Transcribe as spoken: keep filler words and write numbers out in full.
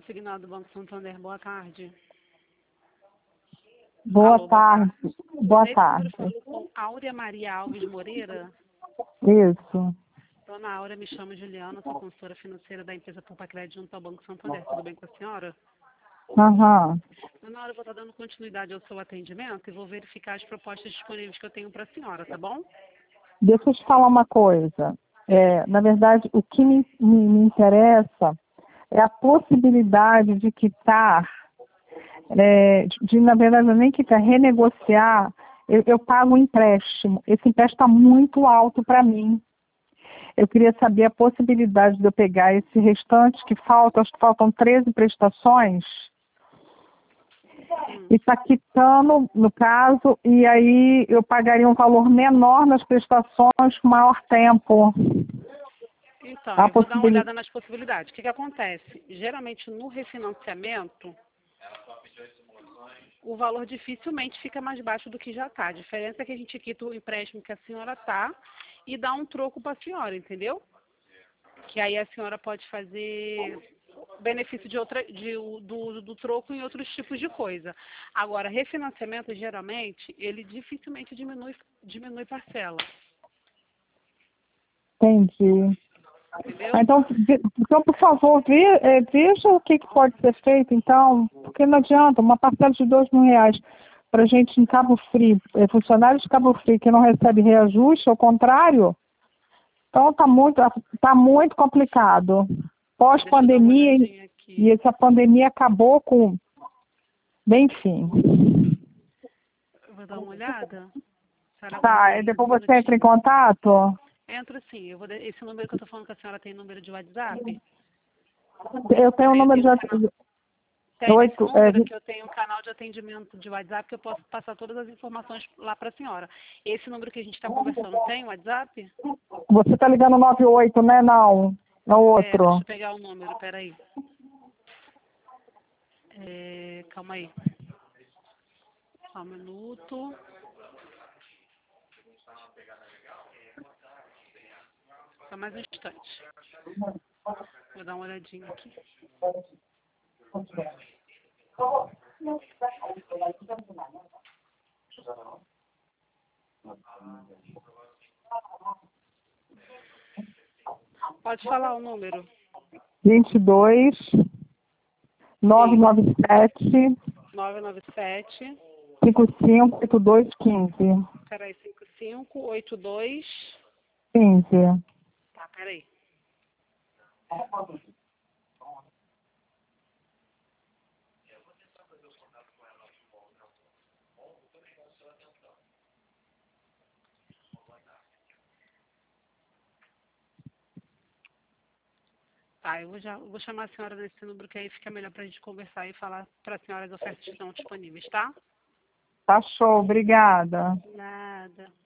consignado do Banco Santander. Boa tarde. Boa Alô, boa tarde. tarde. Boa Nesse tarde. número falo com Áurea Maria Alves Moreira. Isso. Dona Áurea, me chamo Juliana, sou consultora financeira da empresa Poupa Crédito junto ao Banco Santander. Tudo bem com a senhora? Aham. Dona Áurea, eu vou estar dando continuidade ao seu atendimento e vou verificar as propostas disponíveis que eu tenho para a senhora, tá bom? Deixa eu te falar uma coisa. É, na verdade, o que me, me, me interessa é a possibilidade de quitar, é, de, de, na verdade, nem quitar, renegociar. Eu, eu pago um empréstimo. Esse empréstimo está muito alto para mim. Eu queria saber a possibilidade de eu pegar esse restante que falta, acho que faltam treze prestações, Hum. e está quitando, no caso, e aí eu pagaria um valor menor nas prestações com maior tempo. Então, A eu vou dar uma possibilidade. olhada nas possibilidades. O que, que acontece? Geralmente, no refinanciamento, o valor dificilmente fica mais baixo do que já está. A diferença é que a gente quita o empréstimo que a senhora está e dá um troco para a senhora, entendeu? Que aí a senhora pode fazer benefício de outra, de, do, do troco em outros tipos de coisa. Agora, refinanciamento, geralmente, ele dificilmente diminui, diminui parcela, Entendi. entendeu? Ah, Então, ve- então, por favor, ve, é, veja o que, que pode ser feito, então, porque não adianta, uma parcela de dois mil reais para gente em Cabo Frio, é, funcionários de Cabo Frio que não recebe reajuste, ao contrário, então está muito, tá muito complicado. Deixa eu dar uma Pós-pandemia, olhadinha e aqui. essa pandemia acabou com, bem, enfim. Eu vou dar uma olhada. A senhora aguarda Tá, e aí um depois você entra em minutinho. contato? Entro sim. Eu vou de- esse número que eu estou falando que a senhora tem número de WhatsApp? Eu tenho o Aí eu número tenho de um canal. WhatsApp. Tem nesse Oito, é, número que eu tenho um canal de atendimento de WhatsApp que eu posso passar todas as informações lá para a senhora. Esse número que a gente está conversando tem WhatsApp? você tá ligando nove oito, né? Não, é o É, deixa outro. eu pegar o número, peraí. É, calma aí. Só um minuto. Só mais um instante. Vou dar uma olhadinha aqui. Pode falar o número. vinte e dois, nove Sim. nove sete, nove nove sete. cinco cinco oito dois um cinco. Peraí, cinco cinco oito dois. quinze. Tá, peraí. Tá, eu vou, já, eu vou chamar a senhora nesse número que aí fica melhor para a gente conversar e falar para a senhora as ofertas que estão disponíveis, tá? Tá show, obrigada. Nada.